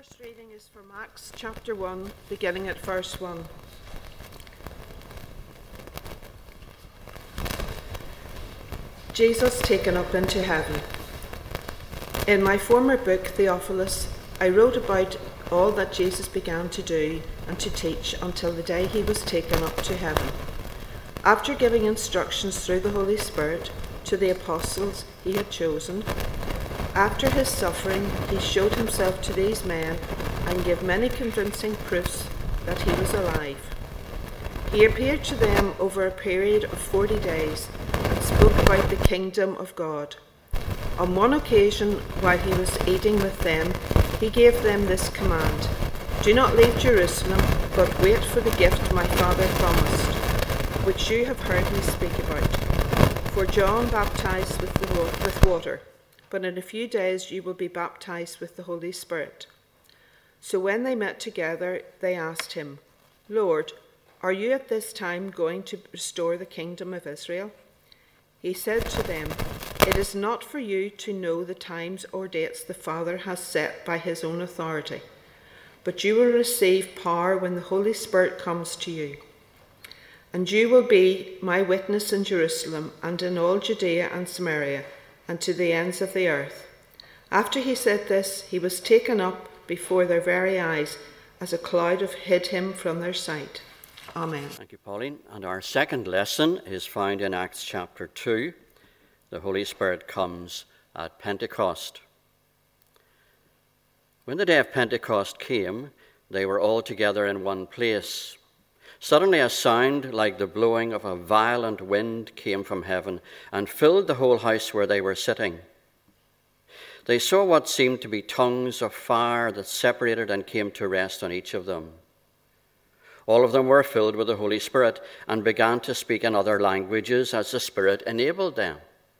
first reading is from Acts chapter 1, beginning at verse 1. Jesus taken up into heaven. In my former book, Theophilus, I wrote about all that Jesus began to do and to teach until the day he was taken up to heaven. After giving instructions through the Holy Spirit to the apostles he had chosen, after his suffering, he showed himself to these men and gave many convincing proofs that he was alive. He appeared to them over a period of 40 days and spoke about the kingdom of God. On one occasion, while he was eating with them, he gave them this command: "Do not leave Jerusalem, but wait for the gift my Father promised, which you have heard me speak about. For John baptized with water, but in a few days you will be baptized with the Holy Spirit." So when they met together, they asked him, "Lord, are you at this time going to restore the kingdom of Israel?" He said to them, "It is not for you to know the times or dates the Father has set by his own authority, but you will receive power when the Holy Spirit comes to you. And you will be my witness in Jerusalem and in all Judea and Samaria and to the ends of the earth." After he said this, he was taken up before their very eyes, as a cloud hid him from their sight. Amen. Thank you, Pauline. And our second lesson is found in Acts chapter 2. The Holy Spirit comes at Pentecost. When the day of Pentecost came, they were all together in one place. Suddenly a sound like the blowing of a violent wind came from heaven and filled the whole house where they were sitting. They saw what seemed to be tongues of fire that separated and came to rest on each of them. All of them were filled with the Holy Spirit and began to speak in other languages as the Spirit enabled them.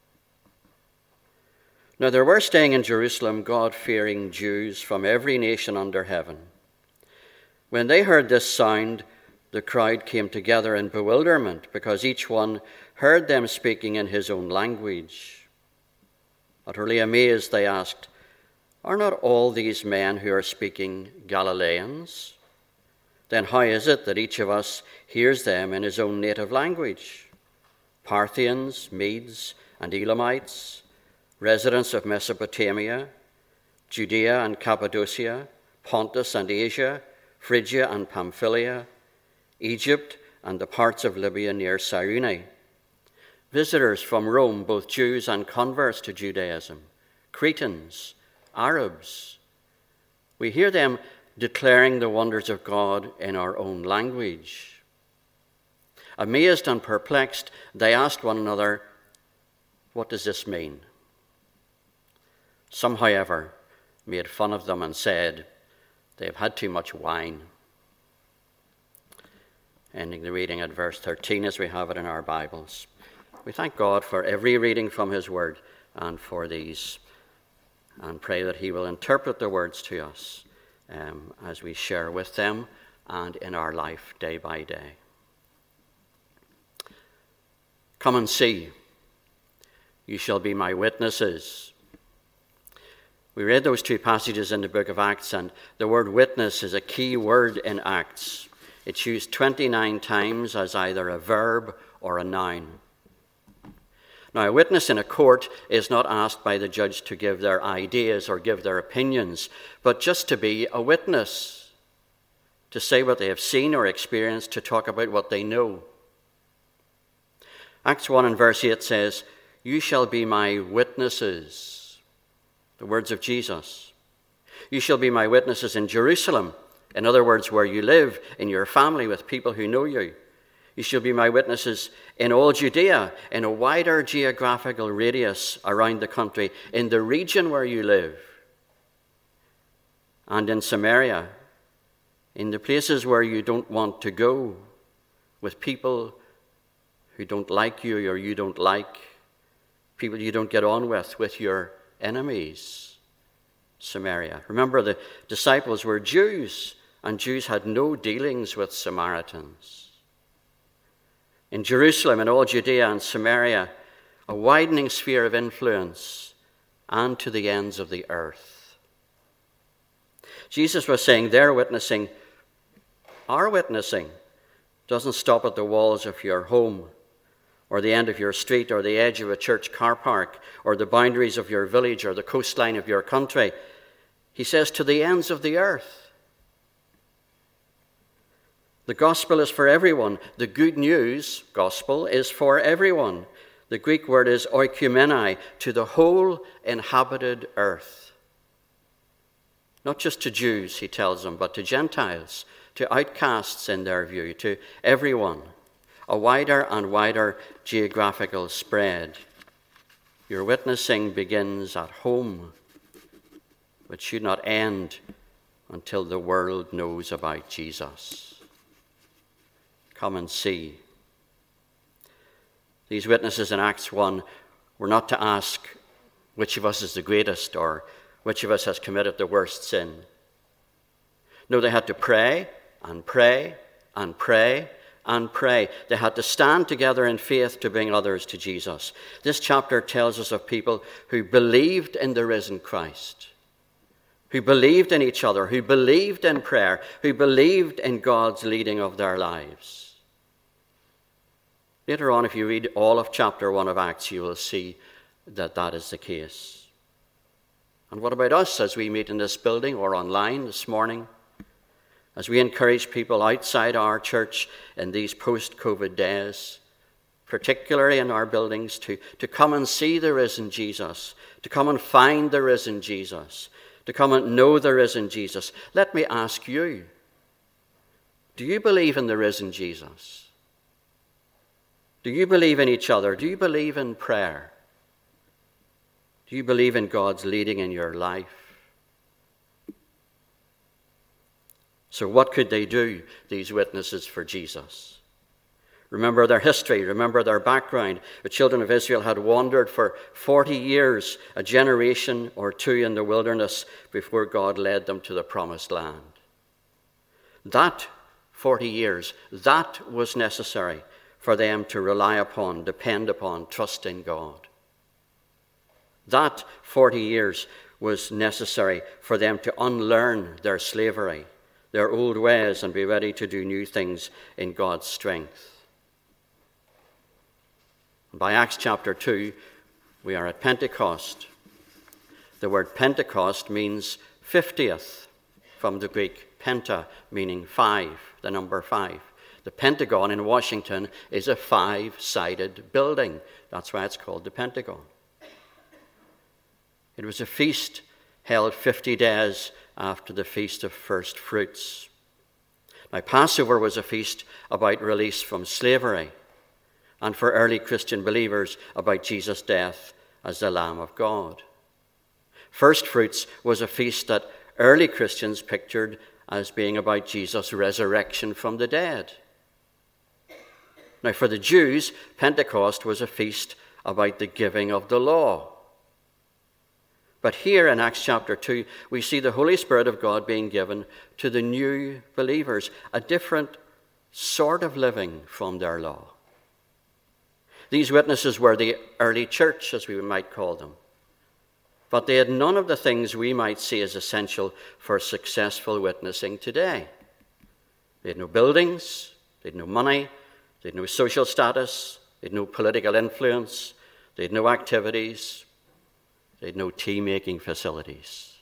Now there were staying in Jerusalem God-fearing Jews from every nation under heaven. When they heard this sound, the crowd came together in bewilderment because each one heard them speaking in his own language. Utterly amazed, they asked, "Are not all these men who are speaking Galileans? Then how is it that each of us hears them in his own native language? Parthians, Medes, and Elamites, residents of Mesopotamia, Judea and Cappadocia, Pontus and Asia, Phrygia and Pamphylia, Egypt and the parts of Libya near Cyrene, visitors from Rome, both Jews and converts to Judaism, Cretans, Arabs. We hear them declaring the wonders of God in our own language." Amazed and perplexed, they asked one another, "What does this mean?" Some, however, made fun of them and said, "They've had too much wine." Ending the reading at verse 13 as we have it in our Bibles. We thank God for every reading from his word and for these, and pray that he will interpret the words to us as we share with them and in our life day by day. Come and see. You shall be my witnesses. We read those two passages in the book of Acts, and the word witness is a key word in Acts. It's used 29 times as either a verb or a noun. Now, a witness in a court is not asked by the judge to give their ideas or give their opinions, but just to be a witness, to say what they have seen or experienced, to talk about what they know. Acts 1 and verse 8 says, "You shall be my witnesses," the words of Jesus. "You shall be my witnesses in Jerusalem," in other words, where you live, in your family, with people who know you. "You shall be my witnesses in all Judea," in a wider geographical radius around the country, in the region where you live. "And in Samaria," in the places where you don't want to go, with people who don't like you or you don't like, people you don't get on with your enemies. Samaria. Remember, the disciples were Jews, and Jews had no dealings with Samaritans. In Jerusalem, in all Judea and Samaria, a widening sphere of influence, and to the ends of the earth. Jesus was saying their witnessing, our witnessing, doesn't stop at the walls of your home, or the end of your street, or the edge of a church car park, or the boundaries of your village, or the coastline of your country. He says to the ends of the earth. The gospel is for everyone. The good news, gospel, is for everyone. The Greek word is oikoumene, to the whole inhabited earth. Not just to Jews, he tells them, but to Gentiles, to outcasts in their view, to everyone. A wider and wider geographical spread. Your witnessing begins at home, but should not end until the world knows about Jesus. Come and see. These witnesses in Acts 1 were not to ask which of us is the greatest or which of us has committed the worst sin. No, they had to pray and pray and pray and pray. They had to stand together in faith to bring others to Jesus. This chapter tells us of people who believed in the risen Christ, who believed in each other, who believed in prayer, who believed in God's leading of their lives. Later on, if you read all of chapter 1 of Acts, you will see that that is the case. And what about us as we meet in this building or online this morning? As we encourage people outside our church in these post-COVID days, particularly in our buildings, to come and see the risen Jesus, to come and find the risen Jesus, to come and know the risen Jesus. Let me ask you, do you believe in the risen Jesus? Do you believe in each other? Do you believe in prayer? Do you believe in God's leading in your life? So what could they do, these witnesses for Jesus? Remember their history, remember their background. The children of Israel had wandered for 40 years, a generation or two in the wilderness before God led them to the promised land. That 40 years, that was necessary for them to rely upon, depend upon, trust in God. That 40 years was necessary for them to unlearn their slavery, their old ways, and be ready to do new things in God's strength. By Acts chapter 2, we are at Pentecost. The word Pentecost means 50th, from the Greek penta, meaning 5, the number 5. The Pentagon in Washington is a 5-sided building. That's why it's called the Pentagon. It was a feast held 50 days after the Feast of First Fruits. Now, Passover was a feast about release from slavery, and for early Christian believers about Jesus' death as the Lamb of God. First Fruits was a feast that early Christians pictured as being about Jesus' resurrection from the dead. Now, for the Jews, Pentecost was a feast about the giving of the law. But here in Acts chapter 2, we see the Holy Spirit of God being given to the new believers, a different sort of living from their law. These witnesses were the early church, as we might call them. But they had none of the things we might see as essential for successful witnessing today. They had no buildings, they had no money, they had no social status, they had no political influence, they had no activities, they had no tea-making facilities.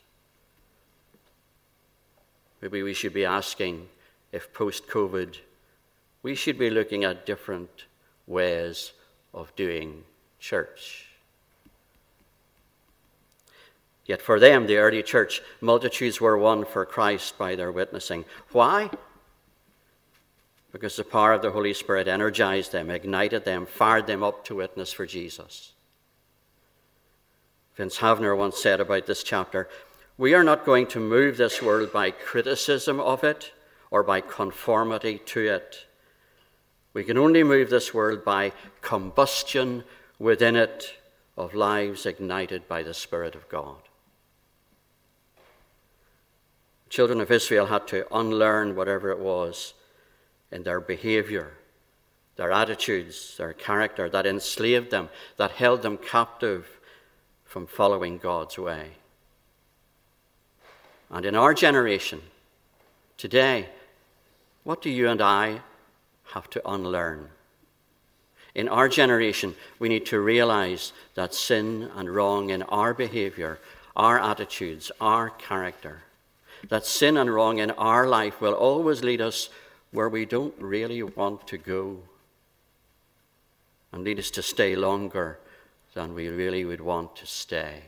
Maybe we should be asking if post-COVID we should be looking at different ways of doing church. Yet for them, the early church, multitudes were won for Christ by their witnessing. Why? Because the power of the Holy Spirit energized them, ignited them, fired them up to witness for Jesus. Vince Havner once said about this chapter, "We are not going to move this world by criticism of it or by conformity to it. We can only move this world by combustion within it of lives ignited by the Spirit of God." Children of Israel had to unlearn whatever it was in their behavior, their attitudes, their character that enslaved them, that held them captive from following God's way. And in our generation, today, what do you and I have to unlearn? In our generation, we need to realize that sin and wrong in our behavior, our attitudes, our character, that sin and wrong in our life will always lead us where we don't really want to go, and lead us to stay longer than we really would want to stay.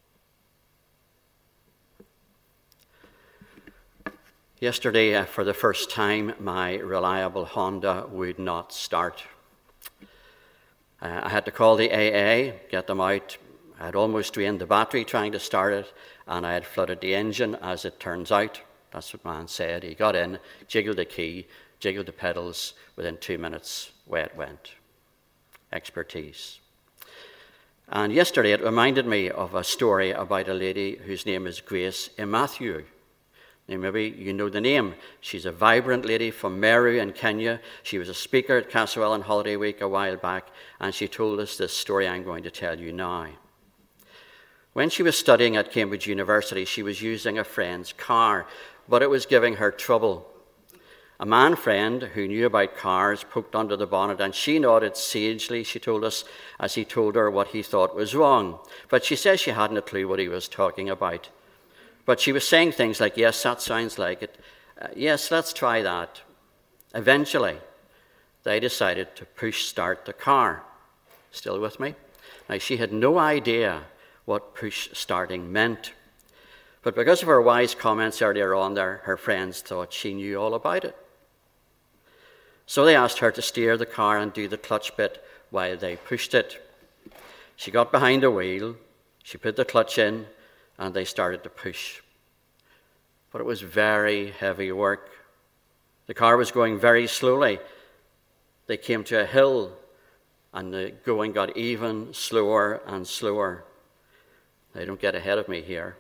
Yesterday, for the first time, my reliable Honda would not start. I had to call the AA, get them out. I had almost drained the battery trying to start it, and I had flooded the engine, as it turns out. That's what man said. He got in, jiggled the key, jiggled the pedals. Within 2 minutes, away it went. Expertise. And yesterday it reminded me of a story about a lady whose name is Grace Matthew. Now, maybe you know the name. She's a vibrant lady from Meru in Kenya. She was a speaker at Castlewellan Holiday Week a while back, and she told us this story I'm going to tell you now. When she was studying at Cambridge University, she was using a friend's car, but it was giving her trouble. A man friend who knew about cars poked under the bonnet, and she nodded sagely, she told us, as he told her what he thought was wrong. But she says she hadn't a clue what he was talking about. But she was saying things like, yes, that sounds like it. Yes, let's try that. Eventually, they decided to push start the car. Still with me? Now, she had no idea what push starting meant. But because of her wise comments earlier on there, her friends thought she knew all about it. So they asked her to steer the car and do the clutch bit while they pushed it. She got behind the wheel, she put the clutch in, and they started to push. But it was very heavy work. The car was going very slowly. They came to a hill, and the going got even slower and slower. They don't get ahead of me here.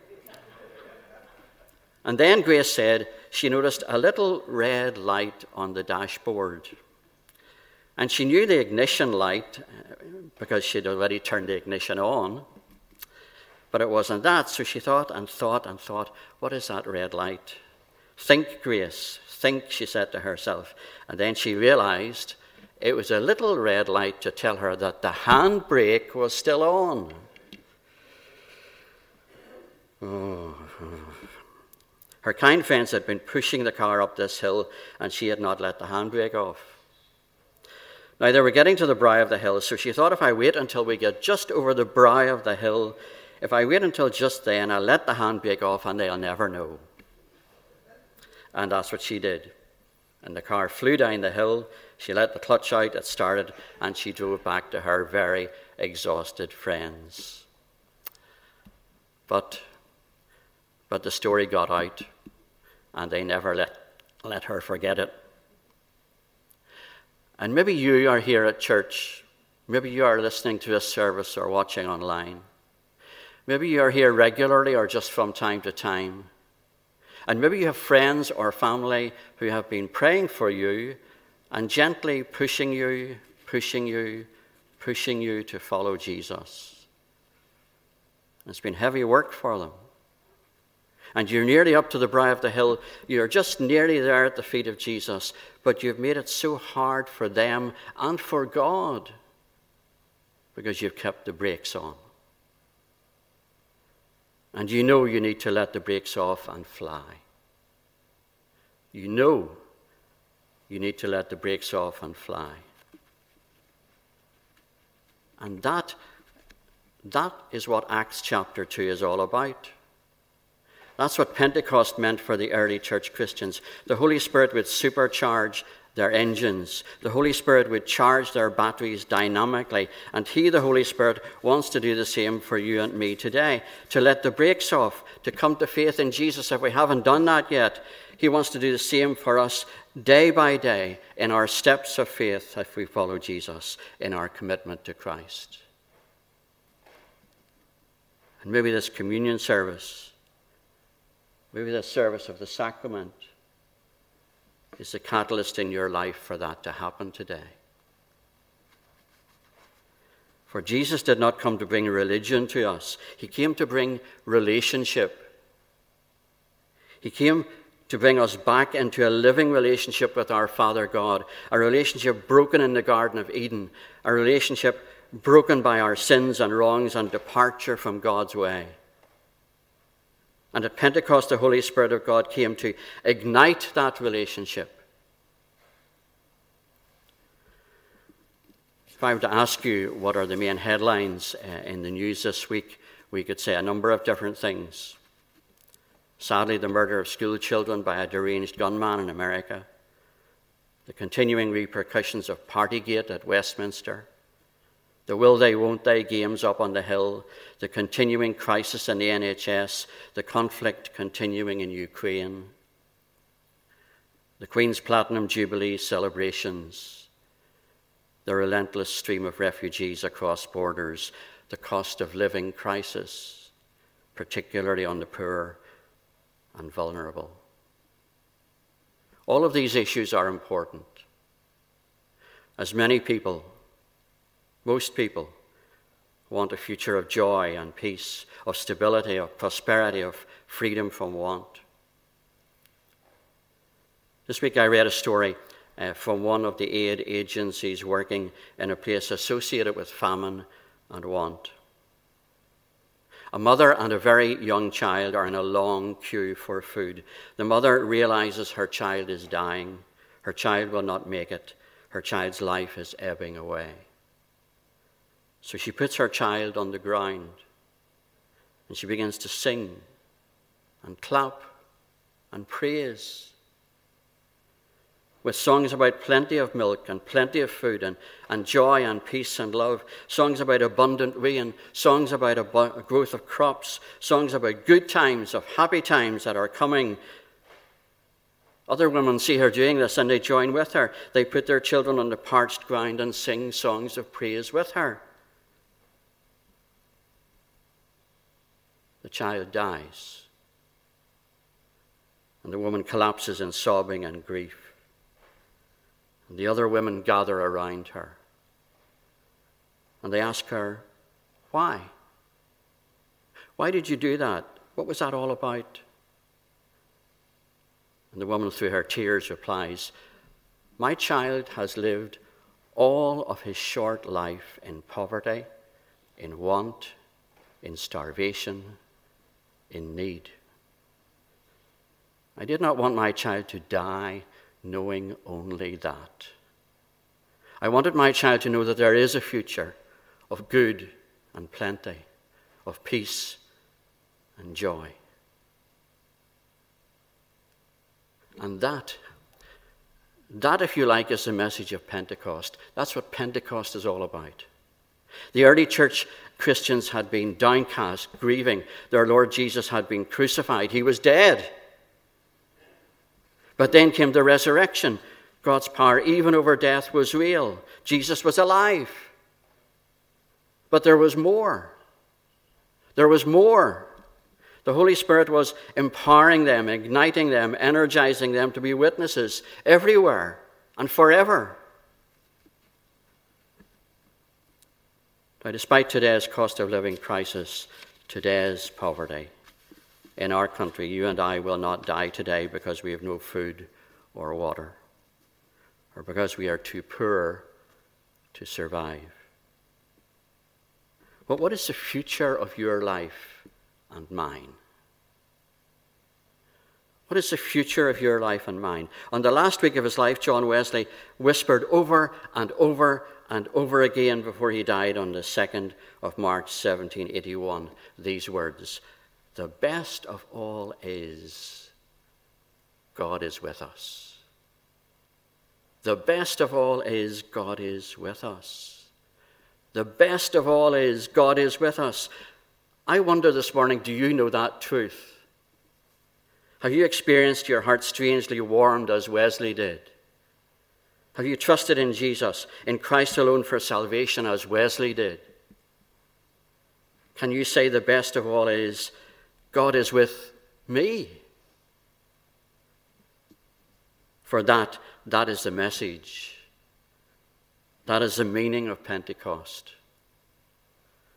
And then Grace said she noticed a little red light on the dashboard. And she knew the ignition light because she'd already turned the ignition on. But it wasn't that, so she thought and thought and thought, what is that red light? Think, Grace, think, she said to herself. And then she realized it was a little red light to tell her that the handbrake was still on. Her kind friends had been pushing the car up this hill, and she had not let the handbrake off. Now, they were getting to the brow of the hill, so she thought, if I wait until we get just over the brow of the hill, if I wait until just then, I'll let the handbrake off and they'll never know. And that's what she did. And the car flew down the hill, she let the clutch out, it started, and she drove back to her very exhausted friends. But the story got out, and they never let her forget it. And maybe you are here at church, maybe you are listening to a service or watching online. Maybe you are here regularly or just from time to time. And maybe you have friends or family who have been praying for you and gently pushing you to follow Jesus. It's been heavy work for them. And you're nearly up to the brow of the hill. You're just nearly there at the feet of Jesus. But you've made it so hard for them and for God because you've kept the brakes on. And you know you need to let the brakes off and fly. You know you need to let the brakes off and fly. And that is what Acts chapter 2 is all about. That's what Pentecost meant for the early church Christians. The Holy Spirit would supercharge their engines. The Holy Spirit would charge their batteries dynamically. And He, the Holy Spirit, wants to do the same for you and me today. To let the brakes off, to come to faith in Jesus if we haven't done that yet. He wants to do the same for us day by day in our steps of faith if we follow Jesus, in our commitment to Christ. And maybe this communion service, maybe the service of the sacrament is the catalyst in your life for that to happen today. For Jesus did not come to bring religion to us. He came to bring relationship. He came to bring us back into a living relationship with our Father God, a relationship broken in the Garden of Eden, a relationship broken by our sins and wrongs and departure from God's way. And at Pentecost, the Holy Spirit of God came to ignite that relationship. If I were to ask you what are the main headlines in the news this week, we could say a number of different things. Sadly, the murder of school children by a deranged gunman in America, the continuing repercussions of Partygate at Westminster, the will they, won't they games up on the Hill, the continuing crisis in the NHS, the conflict continuing in Ukraine, the Queen's Platinum Jubilee celebrations, the relentless stream of refugees across borders, the cost of living crisis, particularly on the poor and vulnerable. All of these issues are important, as many people, most people, want a future of joy and peace, of stability, of prosperity, of freedom from want. This week I read a story from one of the aid agencies working in a place associated with famine and want. A mother and a very young child are in a long queue for food. The mother realizes her child is dying. Her child will not make it. Her child's life is ebbing away. So she puts her child on the ground and she begins to sing and clap and praise with songs about plenty of milk and plenty of food and joy and peace and love, songs about abundant rain, songs about a growth of crops, songs about good times, of happy times that are coming. Other women see her doing this and they join with her. They put their children on the parched ground and sing songs of praise with her. The child dies, and the woman collapses in sobbing and grief. And the other women gather around her, and they ask her, why? Why did you do that? What was that all about? And the woman, through her tears, replies, my child has lived all of his short life in poverty, in want, in starvation, in need. I did not want my child to die knowing only that. I wanted my child to know that there is a future of good and plenty, of peace and joy. And that, if you like, is the message of Pentecost. That's what Pentecost is all about. The early church Christians had been downcast, grieving. Their Lord Jesus had been crucified. He was dead. But then came the resurrection. God's power, even over death, was real. Jesus was alive. But there was more. There was more. The Holy Spirit was empowering them, igniting them, energizing them to be witnesses everywhere and forever. Now, despite today's cost of living crisis, today's poverty, in our country, you and I will not die today because we have no food or water, or because we are too poor to survive. But what is the future of your life and mine? What is the future of your life and mine? On the last week of his life, John Wesley whispered over and over and over again before he died on the 2nd of March 1781 these words, the best of all is God is with us. The best of all is God is with us. The best of all is God is with us. I wonder this morning, do you know that truth? Have you experienced your heart strangely warmed as Wesley did? Have you trusted in Jesus, in Christ alone for salvation as Wesley did? Can you say the best of all is God is with me? For that is the message. That is the meaning of Pentecost.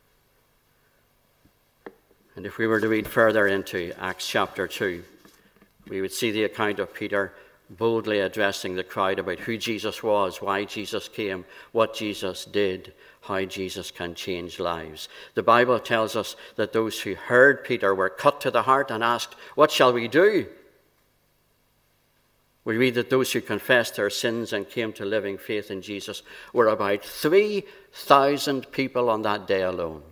And if we were to read further into Acts chapter 2, We would see the account of Peter boldly addressing the crowd about who Jesus was, why Jesus came, what Jesus did, how Jesus can change lives. The Bible tells us that those who heard Peter were cut to the heart and asked, "What shall we do?" We read that those who confessed their sins and came to living faith in Jesus were about 3,000 people on that day alone,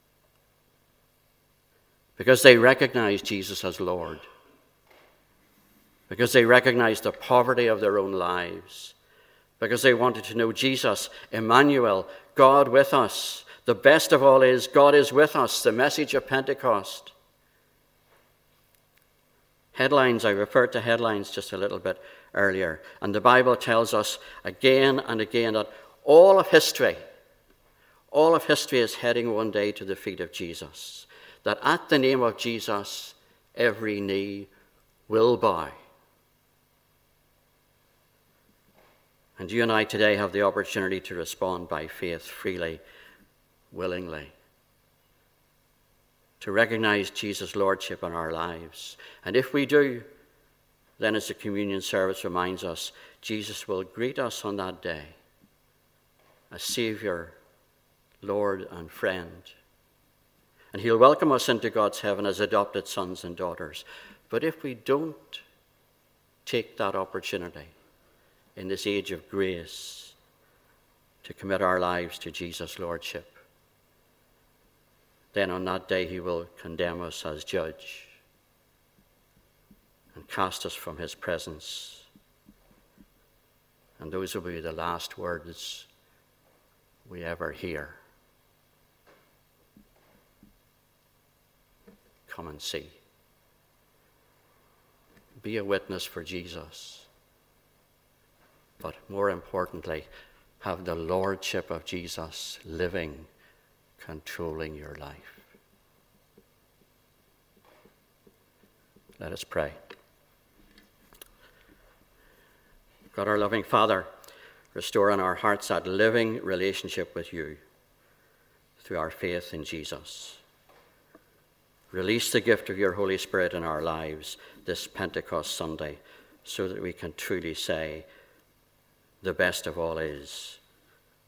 because they recognized Jesus as Lord, because they recognized the poverty of their own lives, because they wanted to know Jesus, Emmanuel, God with us. The best of all is God is with us, the message of Pentecost. Headlines, I referred to headlines just a little bit earlier, and the Bible tells us again and again that all of history is heading one day to the feet of Jesus, that at the name of Jesus, every knee will bow. And you and I today have the opportunity to respond by faith, freely, willingly, to recognize Jesus' lordship in our lives. And if we do, then as the communion service reminds us, Jesus will greet us on that day as Savior, Lord, and friend. And he'll welcome us into God's heaven as adopted sons and daughters. But if we don't take that opportunity in this age of grace to commit our lives to Jesus' lordship, then on that day he will condemn us as judge and cast us from his presence. And those will be the last words we ever hear. Come and see. Be a witness for Jesus. But more importantly, have the lordship of Jesus living, controlling your life. Let us pray. God, our loving Father, restore in our hearts that living relationship with you through our faith in Jesus. Release the gift of your Holy Spirit in our lives this Pentecost Sunday so that we can truly say, the best of all is,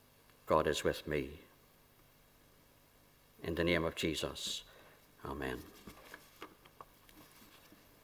God is with me. In the name of Jesus, amen.